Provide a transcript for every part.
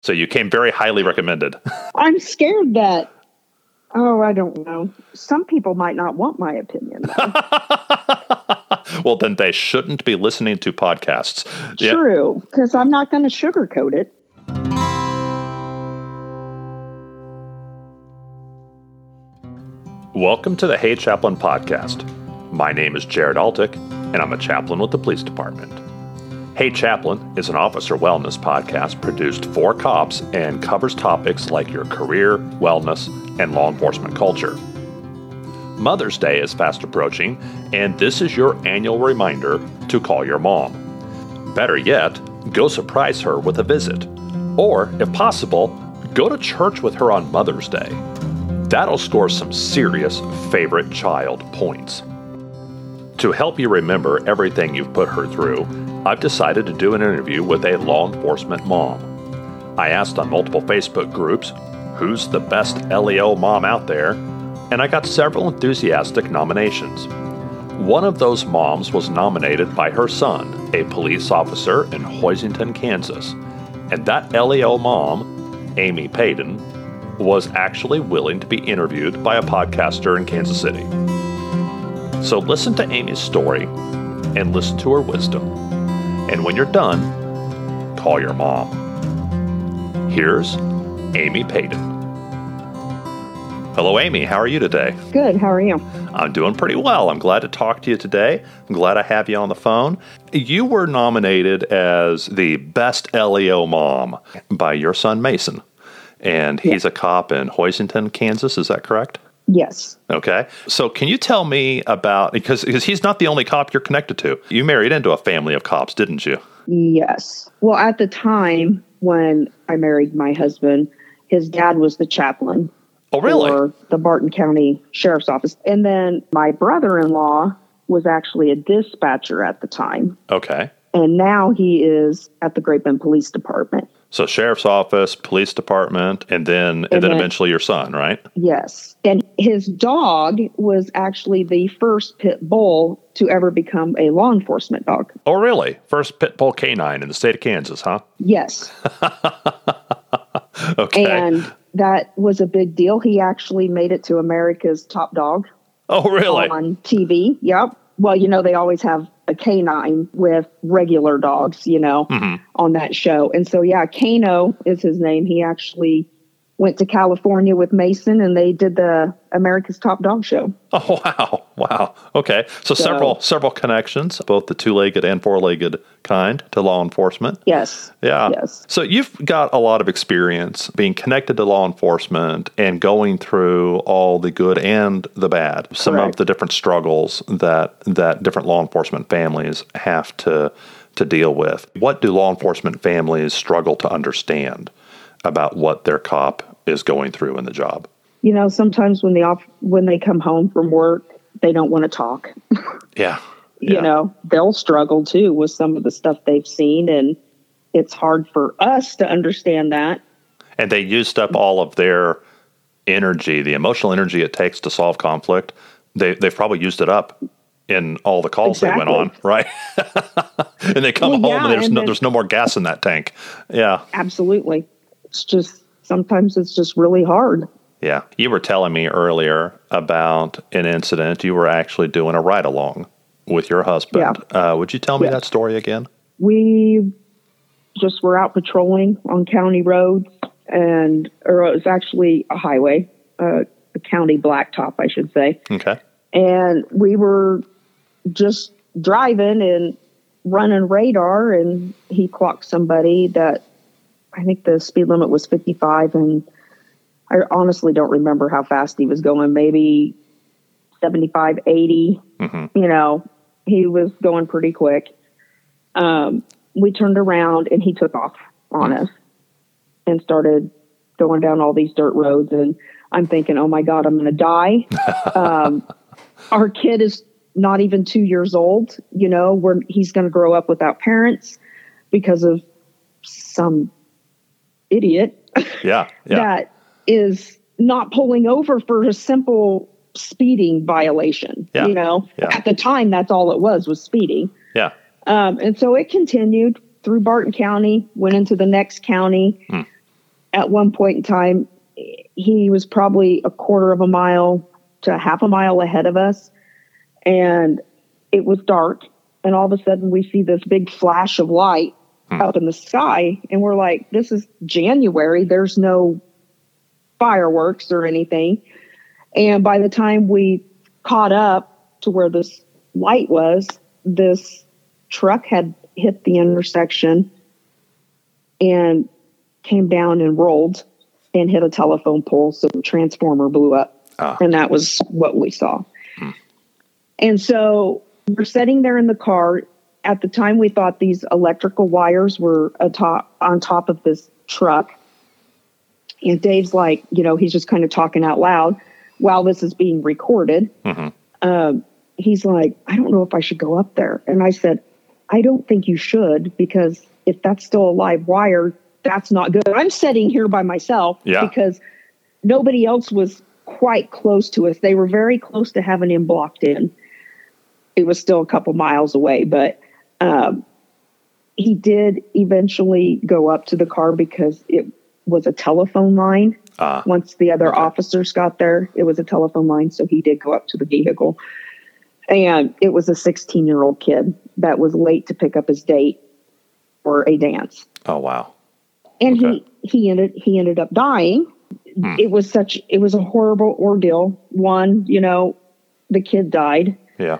So you came very highly recommended. I'm scared that, I don't know. Some people might not want my opinion. Well, then they shouldn't be listening to podcasts. True, because I'm not going to sugarcoat it. Welcome to the Hey Chaplain podcast. My name is Jared Altick, and I'm a chaplain with the police department. Hey Chaplain is an officer wellness podcast produced for cops and covers topics like your career, wellness, and law enforcement culture. Mother's Day is fast approaching, and this is your annual reminder to call your mom. Better yet, go surprise her with a visit. Or, if possible, go to church with her on Mother's Day. That'll score some serious favorite child points. To help you remember everything you've put her through, I've decided to do an interview with a law enforcement mom. I asked on multiple Facebook groups, who's the best LEO mom out there? And I got several enthusiastic nominations. One of those moms was nominated by her son, a police officer in Hoisington, Kansas. And that LEO mom, Amy Payton, was actually willing to be interviewed by a podcaster in Kansas City. So listen to Amy's story and listen to her wisdom. And when you're done, call your mom. Here's Amy Payton. Hello, Amy. How are you today? Good. How are you? I'm doing pretty well. I'm glad to talk to you today. I'm glad I have you on the phone. You were nominated as the best LEO mom by your son, Mason. And he's a cop in Hoisington, Kansas. Is that correct? Yes. Okay. So can you tell me about, because he's not the only cop you're connected to. You married into a family of cops, didn't you? Yes. Well, at the time when I married my husband, his dad was the chaplain. Oh, really? For the Barton County Sheriff's Office. And then my brother-in-law was actually a dispatcher at the time. Okay. And now he is at the Great Bend Police Department. So Sheriff's Office, Police Department, and then eventually your son, right? Yes. And his dog was actually the first pit bull to ever become a law enforcement dog. Oh, really? First pit bull canine in the state of Kansas, huh? Yes. Okay. And that was a big deal. He actually made it to America's Top Dog. Oh, really? On TV. Yep. Well, they always have a canine with regular dogs, on that show. And so, Kano is his name. He actually went to California with Mason and they did the America's Top Dog show. Oh, wow. Wow. Okay. So several connections, both the two-legged and four-legged kind to law enforcement. Yes. Yeah. Yes. So you've got a lot of experience being connected to law enforcement and going through all the good and the bad, some of the different struggles that different law enforcement families have to deal with. What do law enforcement families struggle to understand about what their cop is going through in the job? Sometimes when they come home from work, they don't want to talk. Yeah. They'll struggle too with some of the stuff they've seen, and it's hard for us to understand that. And they used up all of their energy, the emotional energy it takes to solve conflict. They've probably used it up in all the calls they went on, right? And they come home and there's no more gas in that tank. Yeah. Absolutely. Sometimes it's just really hard. Yeah. You were telling me earlier about an incident. You were actually doing a ride-along with your husband. Yeah. Would you tell me that story again? We just were out patrolling on county roads, or it was actually a highway, a county blacktop, I should say. Okay. And we were just driving and running radar, and he clocked somebody that I think the speed limit was 55, and I honestly don't remember how fast he was going, maybe 75, 80. Mm-hmm. He was going pretty quick. We turned around and he took off on us and started going down all these dirt roads. And I'm thinking, oh my God, I'm going to die. Our kid is not even 2 years old. He's going to grow up without parents because of some idiot that is not pulling over for a simple speeding violation. At the time, that's all it was speeding. And so it continued through Barton County, went into the next county. at one point in time, he was probably a quarter of a mile to half a mile ahead of us. And it was dark. And all of a sudden we see this big flash of light up in the sky. And we're like, this is January. There's no fireworks or anything. And by the time we caught up to where this light was, this truck had hit the intersection and came down and rolled and hit a telephone pole. So the transformer blew up. And that was what we saw. And so we're sitting there in the car. At the time, we thought these electrical wires were on top of this truck. And Dave's like, he's just kind of talking out loud while this is being recorded. He's like, I don't know if I should go up there. And I said, I don't think you should, because if that's still a live wire, that's not good. I'm sitting here by myself because nobody else was quite close to us. They were very close to having him blocked in. It was still a couple miles away, but he did eventually go up to the car because it was a telephone line. Once the other officers got there, it was a telephone line. So he did go up to the vehicle. And it was a 16-year-old kid that was late to pick up his date for a dance. Oh, wow. And he ended up dying. It was a horrible ordeal. One, the kid died. Yeah.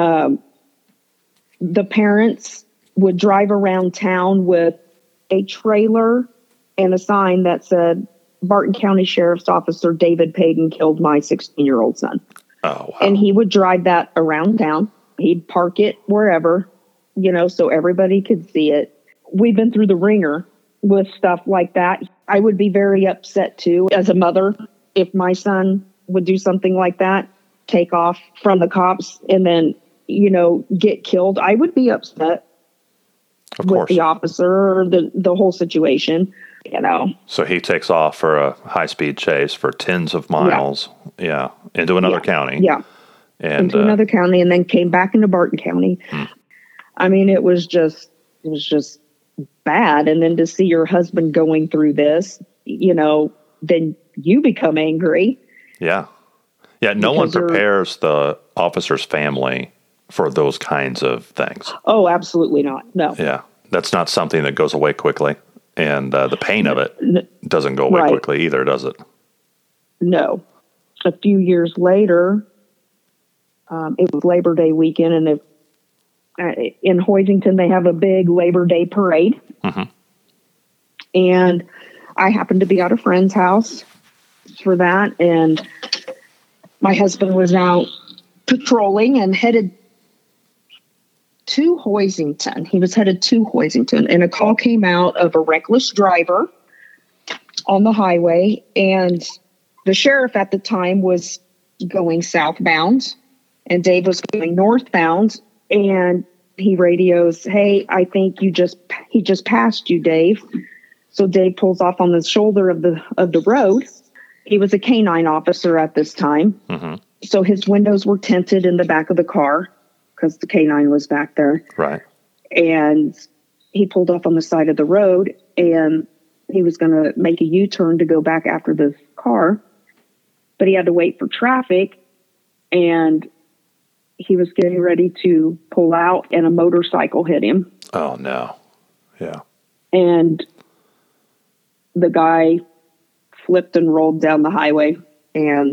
The parents would drive around town with a trailer and a sign that said, Barton County Sheriff's Officer David Payton killed my 16-year-old son. Oh, wow. And he would drive that around town. He'd park it wherever, so everybody could see it. We've been through the ringer with stuff like that. I would be very upset too, as a mother, if my son would do something like that, take off from the cops and then, get killed. I would be upset with the officer or the whole situation, So he takes off for a high-speed chase for tens of miles, into another county. Yeah, and into another county, and then came back into Barton County. I mean, it was just bad. And then to see your husband going through this, then you become angry. Yeah. Yeah, no one prepares the officer's family for those kinds of things. Oh, absolutely not. No. Yeah. That's not something that goes away quickly. And the pain of it doesn't go away quickly either, does it? No. A few years later, it was Labor Day weekend, and in Hoisington, they have a big Labor Day parade. And I happened to be at a friend's house for that, and my husband was out patrolling and headed to Hoisington. He was headed to Hoisington, and a call came out of a reckless driver on the highway, and the sheriff at the time was going southbound, and Dave was going northbound, and he radios, "Hey, I think he just passed you, Dave." So Dave pulls off on the shoulder of the road. He was a canine officer at this time. So his windows were tinted in the back of the car because the canine was back there. Right. And he pulled off on the side of the road, and he was going to make a U-turn to go back after the car, but he had to wait for traffic, and he was getting ready to pull out, and a motorcycle hit him. Oh, no. Yeah. And the guy flipped and rolled down the highway, and,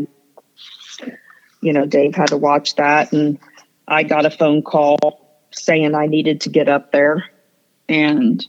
Dave had to watch that, and I got a phone call saying I needed to get up there, and,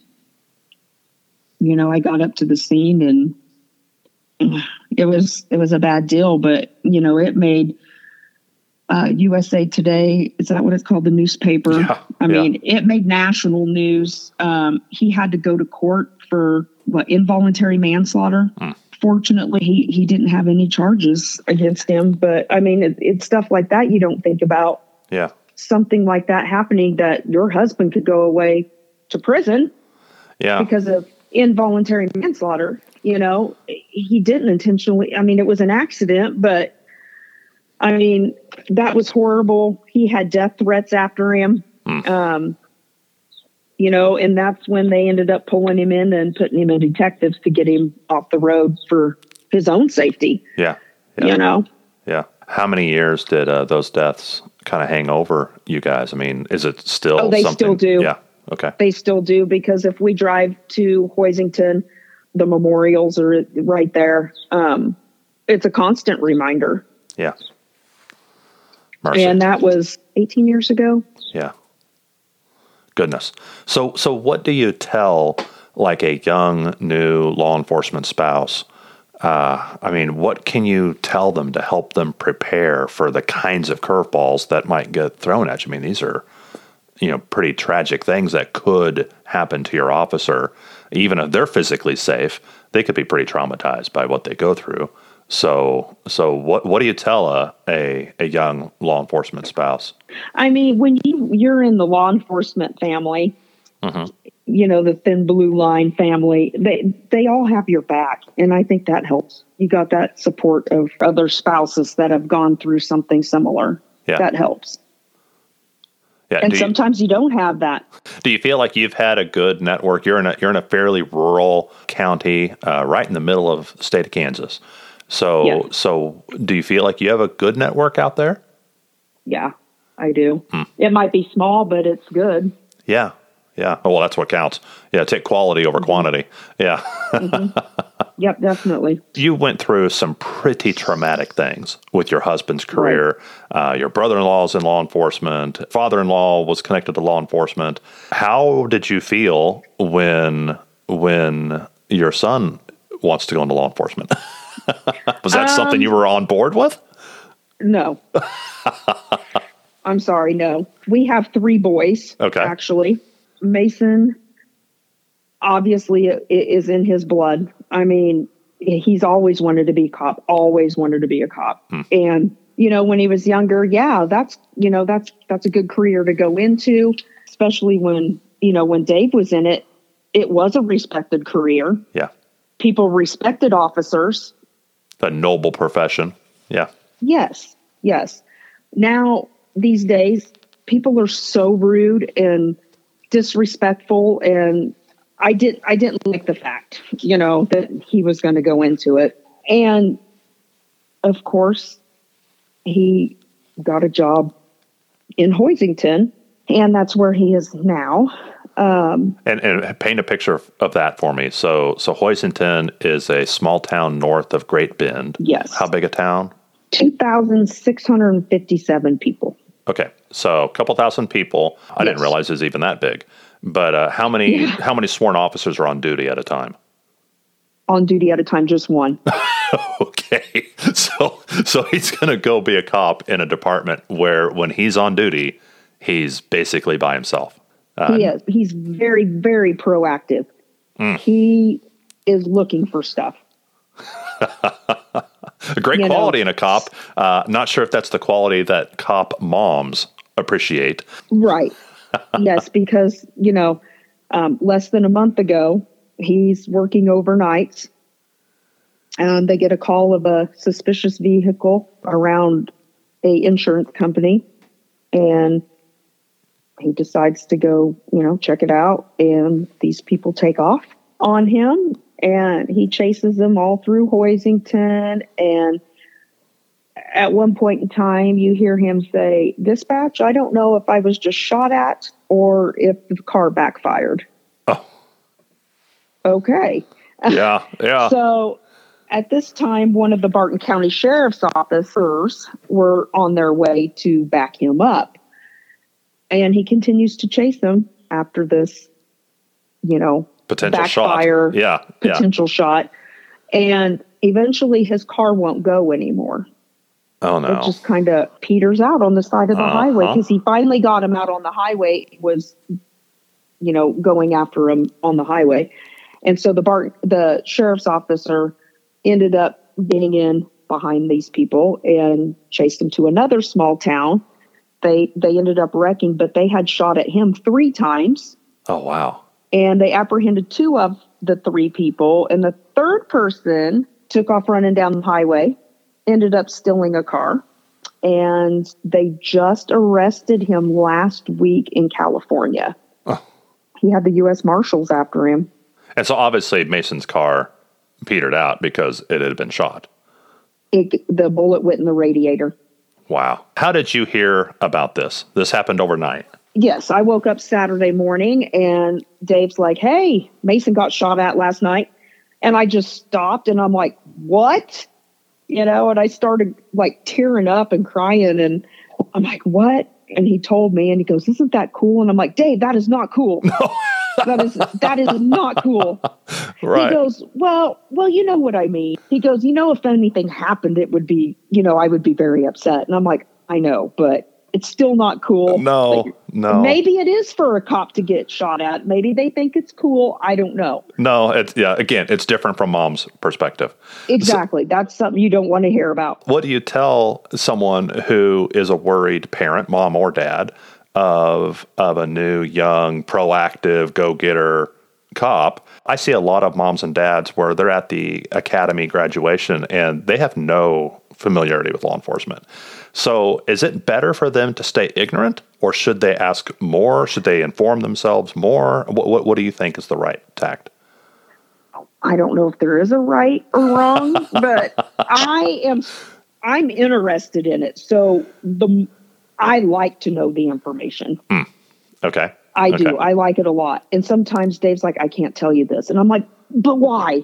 I got up to the scene, and it was a bad deal, but, it made USA Today, is that what it's called? The newspaper. Yeah, I mean, it made national news. He had to go to court for involuntary manslaughter. Fortunately, he didn't have any charges against him. But I mean, it's stuff like that you don't think about. Yeah. Something like that happening, that your husband could go away to prison. Yeah. Because of involuntary manslaughter. He didn't intentionally. I mean, it was an accident, but I mean, that was horrible. He had death threats after him. and that's when they ended up pulling him in and putting him in detectives to get him off the road for his own safety. Yeah. Yeah. How many years did those deaths kind of hang over you guys? I mean, is it still they something? Still do. Yeah. Okay. They still do, because if we drive to Hoisington, the memorials are right there. It's a constant reminder. Yeah. Mercy. And that was 18 years ago. Yeah. Goodness. So what do you tell like a young, new law enforcement spouse? I mean, what can you tell them to help them prepare for the kinds of curveballs that might get thrown at you? I mean, these are, pretty tragic things that could happen to your officer. Even if they're physically safe, they could be pretty traumatized by what they go through. So what do you tell a young law enforcement spouse? I mean, when you're in the law enforcement family, the thin blue line family, they all have your back. And I think that helps. You got that support of other spouses that have gone through something similar. Yeah. That helps. Yeah. And sometimes you don't have that. Do you feel like you've had a good network? You're in a fairly rural county, right in the middle of the state of Kansas. So do you feel like you have a good network out there? Yeah, I do. It might be small, but it's good. Yeah. Yeah. Oh, well, that's what counts. Yeah. Take quality over quantity. Yeah. Yep, definitely. You went through some pretty traumatic things with your husband's career. Right. Your brother-in-law is in law enforcement. Father-in-law was connected to law enforcement. How did you feel when your son wants to go into law enforcement? Was that something you were on board with? No. I'm sorry, no. We have 3 boys, actually. Mason, obviously, is in his blood. I mean, he's always wanted to be a cop, And, when he was younger, that's a good career to go into, especially when Dave was in it, it was a respected career. Yeah. People respected officers. A noble profession. Yeah. Yes. Now, these days, people are so rude and disrespectful, and I didn't like the fact, that he was going to go into it. And of course, he got a job in Hoisington, and that's where he is now. And paint a picture of that for me. So Hoisington is a small town north of Great Bend. Yes. How big a town? 2,657 people. Okay, so a couple thousand people. I didn't realize it was even that big. But how many sworn officers are on duty at a time? On duty at a time, just one. Okay, so he's going to go be a cop in a department where when he's on duty, he's basically by himself. He is. He's very, very proactive. He is looking for stuff. A great quality in a cop. Not sure if that's the quality that cop moms appreciate. Right. Yes, because, less than a month ago, he's working overnights, and they get a call of a suspicious vehicle around a insurance company, and he decides to go, check it out, and these people take off on him, and he chases them all through Hoisington, and at one point in time, you hear him say, "Dispatch, I don't know if I was just shot at or if the car backfired." Oh. Okay. Yeah. So at this time, one of the Barton County Sheriff's officers were on their way to back him up. And he continues to chase them after this, potential backfire, shot. Potential shot. And eventually his car won't go anymore. Oh, no. It just kind of peters out on the side of the highway, because he finally got him out on the highway, was, going after him on the highway. And so the sheriff's officer ended up getting in behind these people and chased them to another small town. They ended up wrecking, but they had shot at him 3 times. Oh, wow. And they apprehended 2 of the 3 people. And the 3rd person took off running down the highway, ended up stealing a car. And they just arrested him last week in California. Oh. he had the U.S. Marshals after him. And so obviously Mason's car petered out because it had been shot. The bullet went in the radiator. Wow. How did you hear about this? This happened overnight. Yes, I woke up Saturday morning and Dave's like, hey, Mason got shot at last night. And I just stopped and I'm like, what? And I started like tearing up and crying and I'm like, what? And he told me and he goes, isn't that cool? And I'm like, Dave, that is not cool. No. that is not cool. Right. He goes, well, you know what I mean. He goes, if anything happened, it would be, I would be very upset. And I'm like, I know, but it's still not cool. No. Maybe it is for a cop to get shot at. Maybe they think it's cool. I don't know. No, again, it's different from mom's perspective. Exactly. That's something you don't want to hear about. What do you tell someone who is a worried parent, mom or dad, of a new, young, proactive, go-getter cop? I see a lot of moms and dads where they're at the academy graduation and they have no familiarity with law enforcement. So is it better for them to stay ignorant, or should they ask more? Should they inform themselves more? What do you think is the right tact? I don't know if there is a right or wrong, but I'm interested in it. So I like to know the information. Okay. I do. I like it a lot. And sometimes Dave's like, I can't tell you this. And I'm like, but why?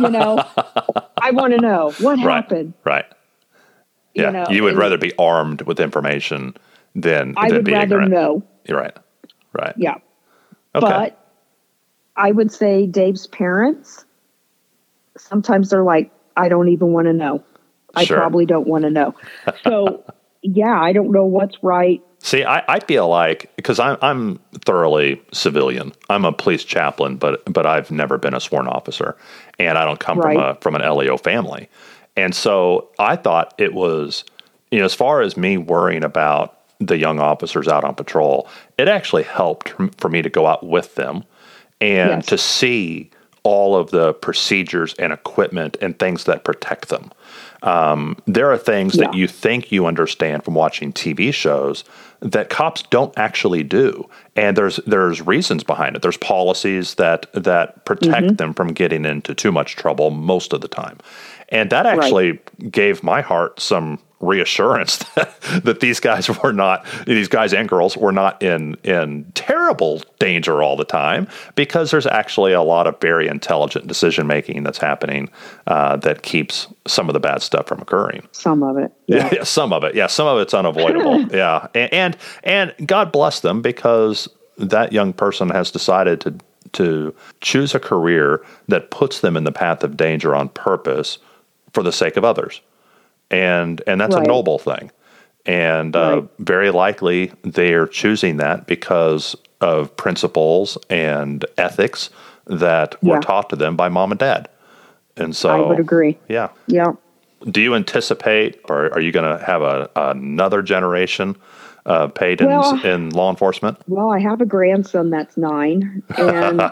I want to know what happened. Right. Yeah. You would rather be armed with information than I would be rather ignorant. know. You're right. Right. Yeah. Okay. But I would say Dave's parents, sometimes they're like, I don't even want to know. I probably don't want to know. So, yeah, I don't know what's right. See, I feel like, because I'm thoroughly civilian. I'm a police chaplain, but I've never been a sworn officer, and I don't come from an LEO family. And so I thought it was, as far as me worrying about the young officers out on patrol, it actually helped for me to go out with them and to see all of the procedures and equipment and things that protect them. There are things that you think you understand from watching TV shows that cops don't actually do. And there's reasons behind it. There's policies that protect them from getting into too much trouble most of the time. And that actually gave my heart some reassurance that these guys and girls were not in terrible danger all the time, because there's actually a lot of very intelligent decision making that's happening that keeps some of the bad stuff from occurring. Some of it. Yeah, some of it. Yeah, some of it's unavoidable. Yeah. And God bless them, because that young person has decided to choose a career that puts them in the path of danger on purpose for the sake of others. And that's a noble thing. And very likely they're choosing that because of principles and ethics that were taught to them by mom and dad. And so I would agree. Yeah. Yeah. Do you anticipate, or are you going to have another generation of Paydens in law enforcement? Well, I have a grandson that's 9, and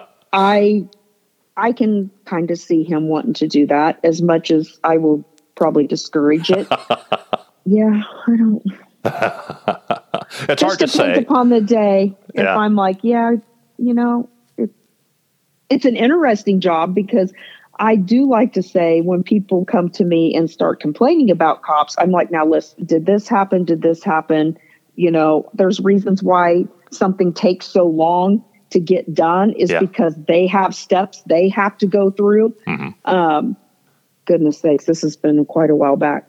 I can kind of see him wanting to do that, as much as I will probably discourage it. Yeah, I don't. It's hard to say. Depends upon the day. If I'm like, it's an interesting job, because I do like to say, when people come to me and start complaining about cops, I'm like, now listen, did this happen? Did this happen? There's reasons why something takes so long to get done is because they have steps they have to go through. Goodness sakes, this has been quite a while back.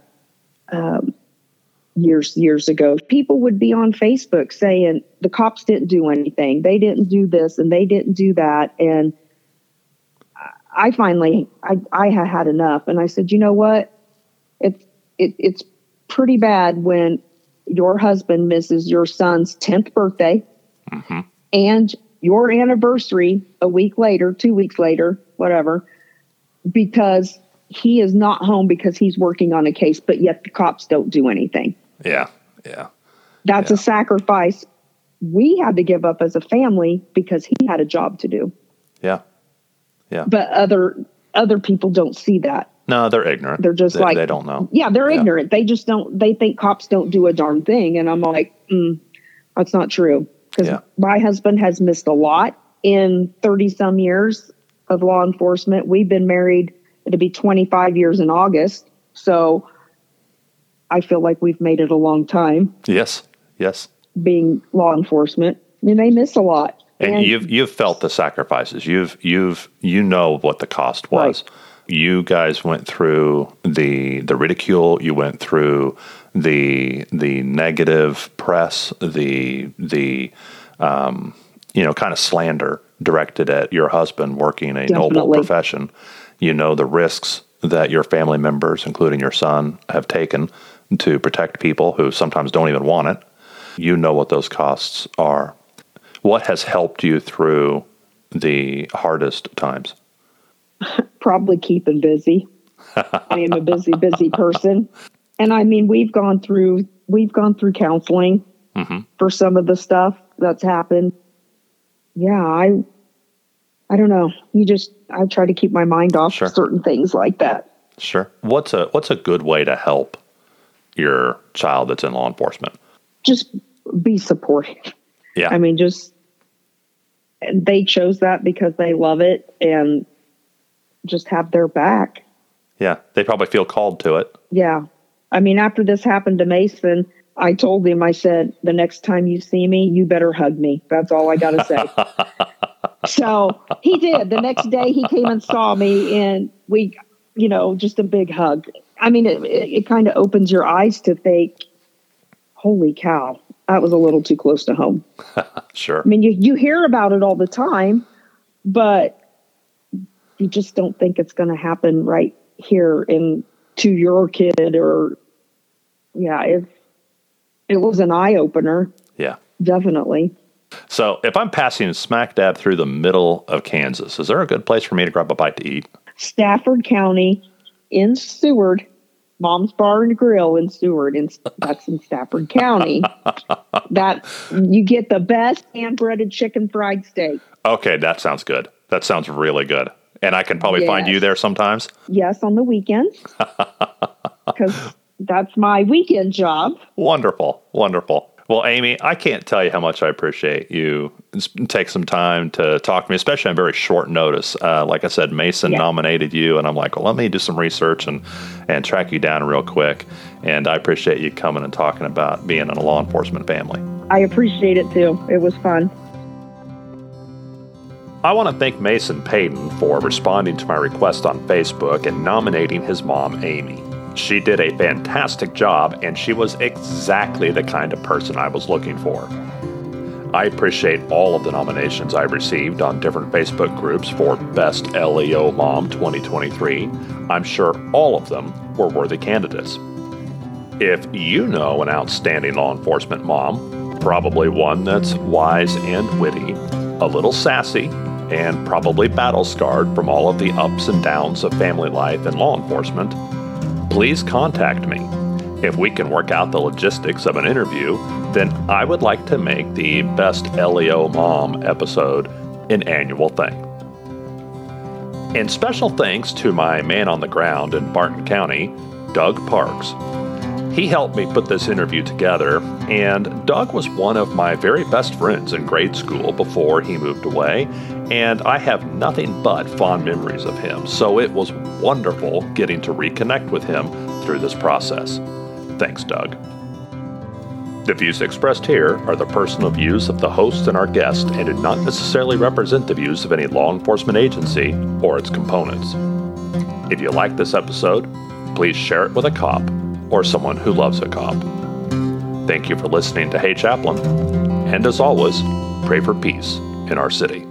Years ago, people would be on Facebook saying the cops didn't do anything. They didn't do this and they didn't do that. And I finally had enough. And I said, you know what? It's pretty bad when your husband misses your son's 10th birthday and your anniversary a week later, 2 weeks later, whatever, because he is not home because he's working on a case, but yet the cops don't do anything. Yeah. That's a sacrifice we had to give up as a family because he had a job to do. Yeah. But other people don't see that. No, they're ignorant. They're just they don't know. Yeah, they're ignorant. They just don't. They think cops don't do a darn thing, and I'm like, that's not true. Because my husband has missed a lot in 30-some years of law enforcement. We've been married, it'll be 25 years in August. So I feel like we've made it a long time. Yes. Being law enforcement. I mean, they miss a lot. And you've felt the sacrifices. You know what the cost was. Right. You guys went through the ridicule. You went through the negative press, the kind of slander directed at your husband working a noble profession. You know the risks that your family members, including your son, have taken to protect people who sometimes don't even want it. You know what those costs are. What has helped you through the hardest times? Probably keeping busy. I am a busy person. And I mean, we've gone through counseling for some of the stuff that's happened. Yeah, I don't know. I try to keep my mind off certain things like that. Sure. What's a good way to help your child that's in law enforcement? Just be supportive. Yeah. I mean, they chose that because they love it, and just have their back. Yeah. They probably feel called to it. Yeah. I mean, after this happened to Mason, I told him, I said, the next time you see me, you better hug me. That's all I got to say. So he did. The next day he came and saw me, and we, just a big hug. I mean, it kind of opens your eyes to think, holy cow, that was a little too close to home. Sure. I mean, you hear about it all the time, but you just don't think it's going to happen right here to your kid. Or, it was an eye opener. Yeah, definitely. So if I'm passing smack dab through the middle of Kansas, is there a good place for me to grab a bite to eat? Stafford County in Seward, Mom's Bar and Grill in Seward, and that's in Stafford County. That you get the best hand-breaded chicken fried steak. Okay, that sounds good. That sounds really good. And I can probably find you there sometimes? Yes, on the weekends. Because that's my weekend job. Wonderful. Well, Amy, I can't tell you how much I appreciate you take some time to talk to me, especially on very short notice. Like I said, Mason nominated you, and I'm like, well, let me do some research and track you down real quick. And I appreciate you coming and talking about being in a law enforcement family. I appreciate it, too. It was fun. I want to thank Mason Payton for responding to my request on Facebook and nominating his mom, Amy. She did a fantastic job, and she was exactly the kind of person I was looking for. I appreciate all of the nominations I received on different Facebook groups for Best LEO Mom 2023. I'm sure all of them were worthy candidates. If you know an outstanding law enforcement mom, probably one that's wise and witty, a little sassy, and probably battle-scarred from all of the ups and downs of family life and law enforcement, please contact me. If we can work out the logistics of an interview, then I would like to make the Best LEO Mom episode an annual thing. And special thanks to my man on the ground in Barton County, Doug Parks. He helped me put this interview together, and Doug was one of my very best friends in grade school before he moved away, and I have nothing but fond memories of him, so it was wonderful getting to reconnect with him through this process. Thanks, Doug. The views expressed here are the personal views of the host and our guest and do not necessarily represent the views of any law enforcement agency or its components. If you like this episode, please share it with a cop or someone who loves a cop. Thank you for listening to Hey Chaplain, and as always, pray for peace in our city.